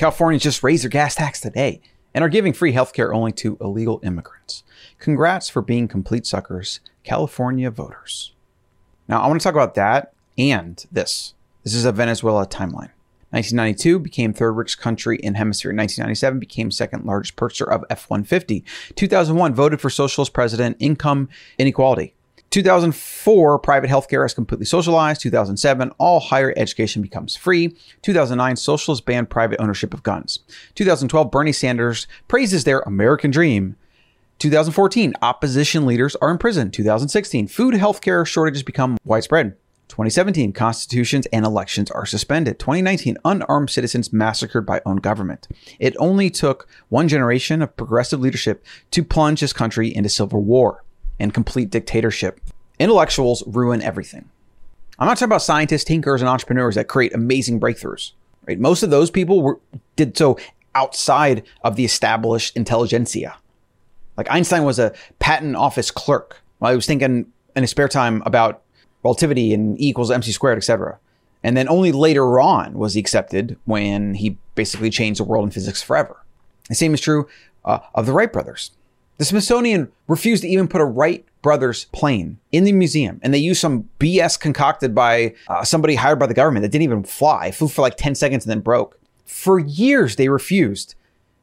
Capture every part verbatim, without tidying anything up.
California just raised their gas tax today and are giving free healthcare only to illegal immigrants. Congrats for being complete suckers, California voters. Now, I want to talk about that and this. This is a Venezuela timeline. nineteen ninety-two became third richest country in hemisphere. nineteen ninety-seven became second largest purchaser of F one fifty. two thousand one voted for socialist president, income inequality. two thousand four, private healthcare is completely socialized. two thousand seven, all higher education becomes free. two thousand nine, socialists banned private ownership of guns. two thousand twelve, Bernie Sanders praises their American dream. two thousand fourteen, opposition leaders are in prison. two thousand sixteen, food healthcare shortages become widespread. twenty seventeen, constitutions and elections are suspended. twenty nineteen, unarmed citizens massacred by own government. It only took one generation of progressive leadership to plunge this country into civil war and complete dictatorship. Intellectuals ruin everything. I'm not talking about scientists, thinkers, and entrepreneurs that create amazing breakthroughs. Right? Most of those people were, did so outside of the established intelligentsia. Like Einstein was a patent office clerk while he was thinking in his spare time about relativity and E equals mc squared, et cetera. And then only later on was he accepted when he basically changed the world in physics forever. The same is true uh, of the Wright brothers. The Smithsonian refused to even put a Wright brothers plane in the museum. And they used some B S concocted by uh, somebody hired by the government that didn't even fly. It flew for like ten seconds and then broke. For years, they refused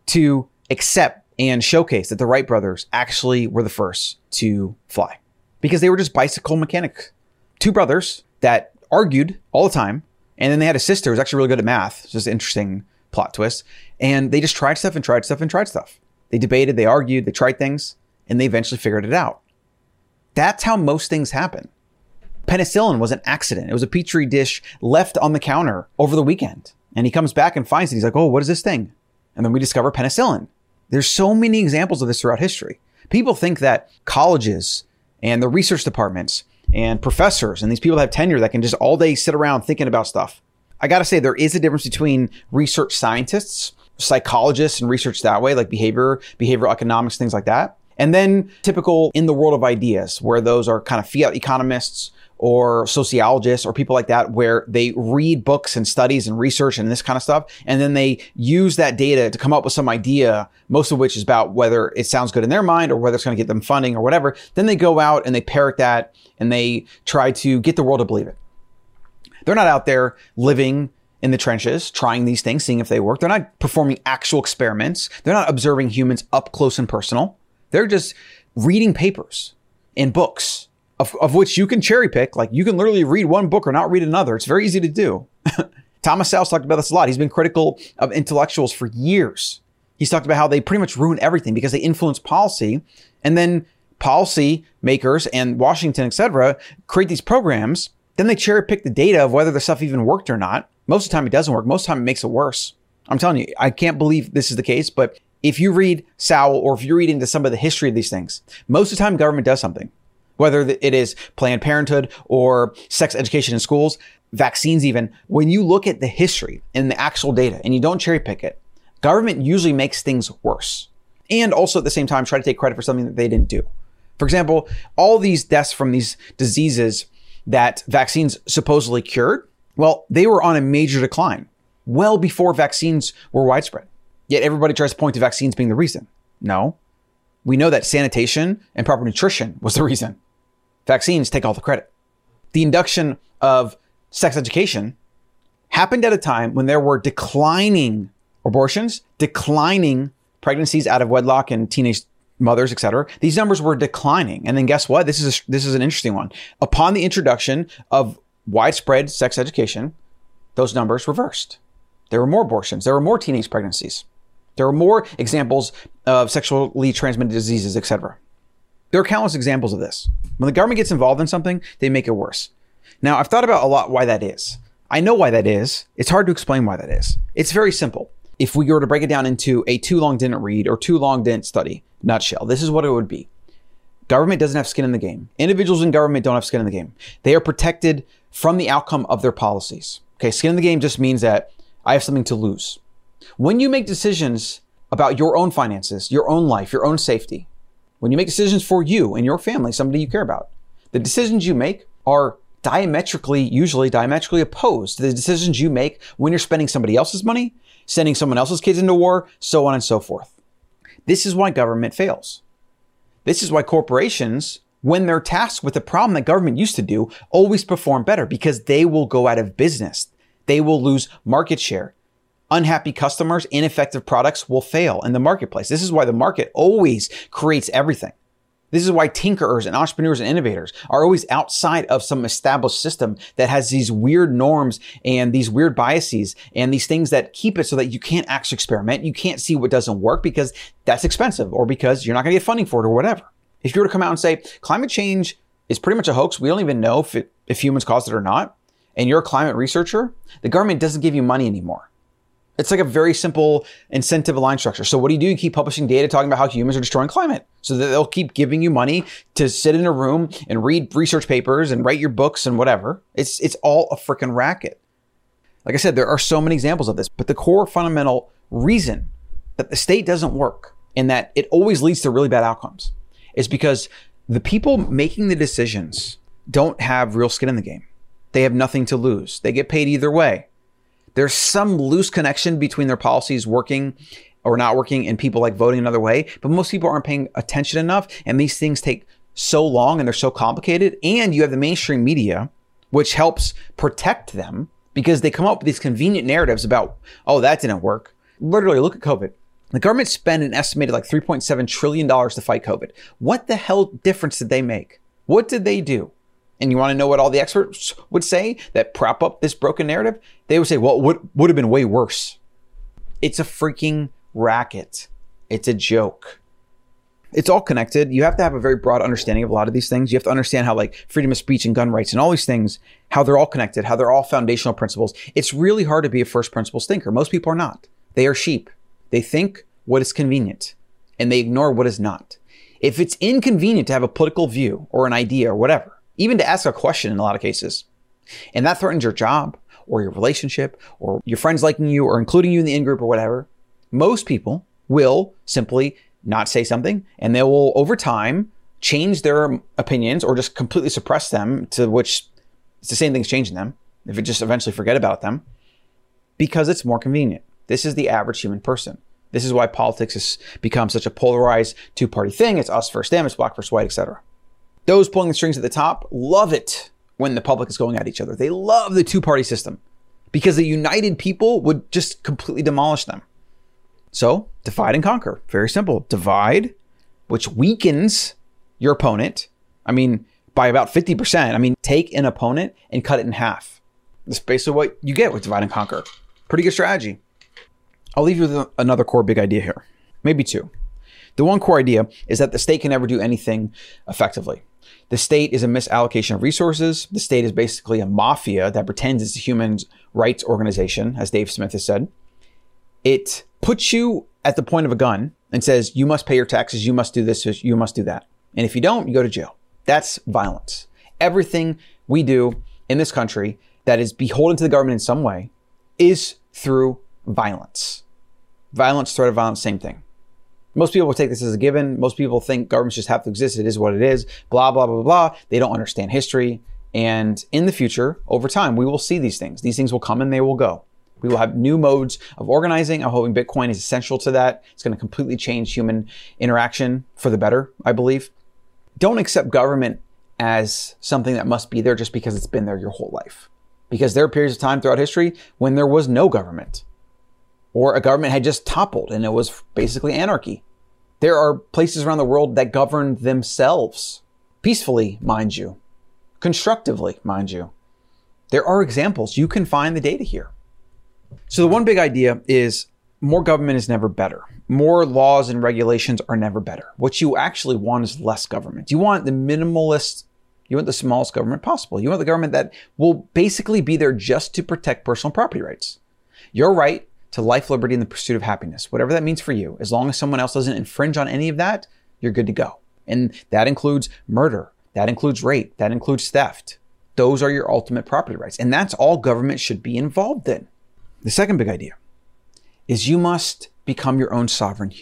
to accept and showcase that the Wright brothers actually were the first to fly because they were just bicycle mechanics. Two brothers that argued all the time. And then they had a sister who was actually really good at math. It's just an interesting plot twist. And they just tried stuff and tried stuff and tried stuff. They debated, they argued, they tried things, and they eventually figured it out. That's how most things happen. Penicillin was an accident. It was a petri dish left on the counter over the weekend. And he comes back and finds it. He's like, oh, what is this thing? And then we discover penicillin. There's so many examples of this throughout history. People think that colleges and the research departments and professors and these people that have tenure that can just all day sit around thinking about stuff. I got to say, there is a difference between research scientists, psychologists and research that way, like behavior, behavioral economics, things like that. And then typical in the world of ideas, where those are kind of fiat economists or sociologists or people like that, where they read books and studies and research and this kind of stuff. And then they use that data to come up with some idea, most of which is about whether it sounds good in their mind or whether it's going to get them funding or whatever. Then they go out and they parrot that and they try to get the world to believe it. They're not out there living in the trenches, trying these things, seeing if they work. They're not performing actual experiments. They're not observing humans up close and personal. They're just reading papers and books of, of which you can cherry pick. Like you can literally read one book or not read another. It's very easy to do. Thomas Sowell's talked about this a lot. He's been critical of intellectuals for years. He's talked about how they pretty much ruin everything because they influence policy. And then policy makers and Washington, et cetera, create these programs. Then they cherry pick the data of whether the stuff even worked or not. Most of the time it doesn't work. Most of the time it makes it worse. I'm telling you, I can't believe this is the case, but if you read Sowell or if you read into some of the history of these things, most of the time government does something, whether it is Planned Parenthood or sex education in schools, vaccines even. When you look at the history and the actual data and you don't cherry pick it, government usually makes things worse. And also at the same time, try to take credit for something that they didn't do. For example, all these deaths from these diseases that vaccines supposedly cured, well, they were on a major decline well before vaccines were widespread. Yet everybody tries to point to vaccines being the reason. No, we know that sanitation and proper nutrition was the reason. Vaccines take all the credit. The induction of sex education happened at a time when there were declining abortions, declining pregnancies out of wedlock and teenage mothers, et cetera. These numbers were declining. And then guess what? This is a, this is an interesting one. Upon the introduction of widespread sex education, those numbers reversed. There were more abortions. There were more teenage pregnancies. There were more examples of sexually transmitted diseases, et cetera. There are countless examples of this. When the government gets involved in something, they make it worse. Now, I've thought about a lot why that is. I know why that is. It's hard to explain why that is. It's very simple. If we were to break it down into a too long didn't read or too long didn't study nutshell, this is what it would be. Government doesn't have skin in the game. Individuals in government don't have skin in the game. They are protected from the outcome of their policies. Okay, skin in the game just means that I have something to lose. When you make decisions about your own finances, your own life, your own safety, when you make decisions for you and your family, somebody you care about, the decisions you make are diametrically, usually diametrically opposed to the decisions you make when you're spending somebody else's money, sending someone else's kids into war, so on and so forth. This is why government fails. This is why corporations, when they're tasked with a problem that government used to do, always perform better, because they will go out of business. They will lose market share. Unhappy customers, ineffective products will fail in the marketplace. This is why the market always creates everything. This is why tinkerers and entrepreneurs and innovators are always outside of some established system that has these weird norms and these weird biases and these things that keep it so that you can't actually experiment. You can't see what doesn't work because that's expensive, or because you're not going to get funding for it, or whatever. If you were to come out and say climate change is pretty much a hoax, we don't even know if it, if humans caused it or not, and you're a climate researcher, the government doesn't give you money anymore. It's like a very simple incentive aligned structure. So what do you do? You keep publishing data talking about how humans are destroying climate, so that they'll keep giving you money to sit in a room and read research papers and write your books and whatever. It's it's all a freaking racket. Like I said, there are so many examples of this, but the core fundamental reason that the state doesn't work and that it always leads to really bad outcomes is because the people making the decisions don't have real skin in the game. They have nothing to lose. They get paid either way. There's some loose connection between their policies working or not working and people like voting another way, but most people aren't paying attention enough, and these things take so long and they're so complicated. And you have the mainstream media, which helps protect them because they come up with these convenient narratives about, oh, that didn't work. Literally, look at COVID. The government spent an estimated like three point seven trillion dollars to fight COVID. What the hell difference did they make? What did they do? And you want to know what all the experts would say that prop up this broken narrative? They would say, well, what would have been way worse? It's a freaking racket. It's a joke. It's all connected. You have to have a very broad understanding of a lot of these things. You have to understand how like freedom of speech and gun rights and all these things, how they're all connected, how they're all foundational principles. It's really hard to be a first principles thinker. Most people are not. They are sheep. They think what is convenient and they ignore what is not. If it's inconvenient to have a political view or an idea or whatever, even to ask a question in a lot of cases, and that threatens your job or your relationship or your friends liking you or including you in the in-group or whatever, most people will simply not say something, and they will over time change their opinions or just completely suppress them, to which it's the same thing as changing them if it just eventually forget about them, because it's more convenient. This is the average human person. This is why politics has become such a polarized two-party thing. It's us versus them, it's black versus white, et cetera. Those pulling the strings at the top love it when the public is going at each other. They love the two-party system because the united people would just completely demolish them. So divide and conquer. Very simple. Divide, which weakens your opponent. I mean, by about fifty percent. I mean, take an opponent and cut it in half. That's basically what you get with divide and conquer. Pretty good strategy. I'll leave you with another core big idea here. Maybe two. The one core idea is that the state can never do anything effectively. The state is a misallocation of resources. The state is basically a mafia that pretends it's a human rights organization, as Dave Smith has said. It puts you at the point of a gun and says, you must pay your taxes, you must do this, you must do that. And if you don't, you go to jail. That's violence. Everything we do in this country that is beholden to the government in some way is through violence. Violence, threat of violence, same thing. Most people will take this as a given. Most people think governments just have to exist. It is what it is. Blah, blah, blah, blah. They don't understand history. And in the future, over time, we will see these things. These things will come and they will go. We will have new modes of organizing. I'm hoping Bitcoin is essential to that. It's going to completely change human interaction for the better, I believe. Don't accept government as something that must be there just because it's been there your whole life. Because there are periods of time throughout history when there was no government, or a government had just toppled and it was basically anarchy. There are places around the world that govern themselves peacefully, mind you, constructively, mind you. There are examples. You can find the data here. So the one big idea is more government is never better. More laws and regulations are never better. What you actually want is less government. You want the minimalist, you want the smallest government possible. You want the government that will basically be there just to protect personal property rights. Your right to life, liberty, and the pursuit of happiness, whatever that means for you. As long as someone else doesn't infringe on any of that, you're good to go. And that includes murder. That includes rape. That includes theft. Those are your ultimate property rights. And that's all government should be involved in. The second big idea is you must become your own sovereign human.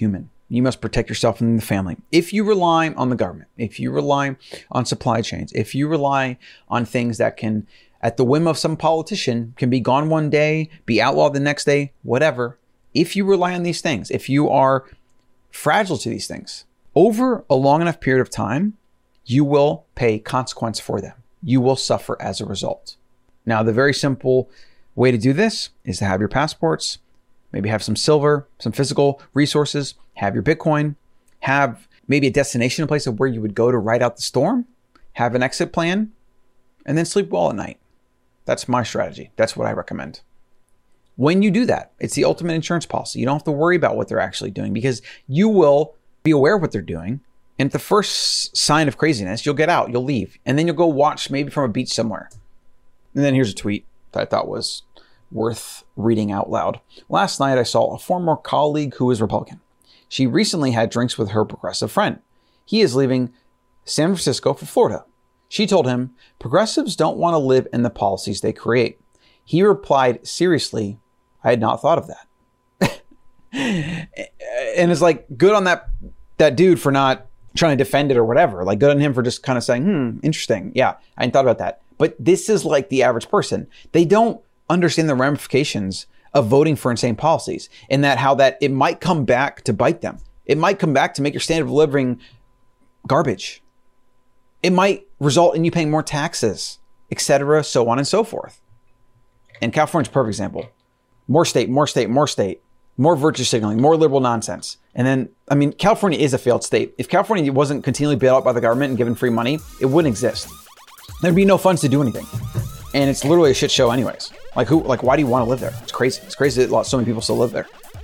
You must protect yourself and the family. If you rely on the government, if you rely on supply chains, if you rely on things that can, at the whim of some politician, can be gone one day, be outlawed the next day, whatever. If you rely on these things, if you are fragile to these things, over a long enough period of time, you will pay consequence for them. You will suffer as a result. Now, the very simple way to do this is to have your passports, maybe have some silver, some physical resources, have your Bitcoin, have maybe a destination, a place of where you would go to ride out the storm, have an exit plan, and then sleep well at night. That's my strategy. That's what I recommend. When you do that, it's the ultimate insurance policy. You don't have to worry about what they're actually doing because you will be aware of what they're doing. And at the first sign of craziness, you'll get out, you'll leave, and then you'll go watch maybe from a beach somewhere. And then here's a tweet that I thought was worth reading out loud. Last night, I saw a former colleague who is Republican. She recently had drinks with her progressive friend. He is leaving San Francisco for Florida. She told him, progressives don't want to live in the policies they create. He replied, seriously, I had not thought of that. And it's like, good on that, that dude for not trying to defend it or whatever. Like, good on him for just kind of saying, hmm, interesting. Yeah, I hadn't thought about that. But this is like the average person. They don't understand the ramifications of voting for insane policies, and that how that it might come back to bite them. It might come back to make your standard of living garbage. It might result in you paying more taxes, et cetera, so on and so forth. And California's a perfect example. More state, more state, more state, more virtue signaling, more liberal nonsense. And then, I mean, California is a failed state. If California wasn't continually bailed out by the government and given free money, it wouldn't exist. There'd be no funds to do anything. And it's literally a shit show anyways. Like who, like why do you want to live there? It's crazy. It's crazy that so many people still live there.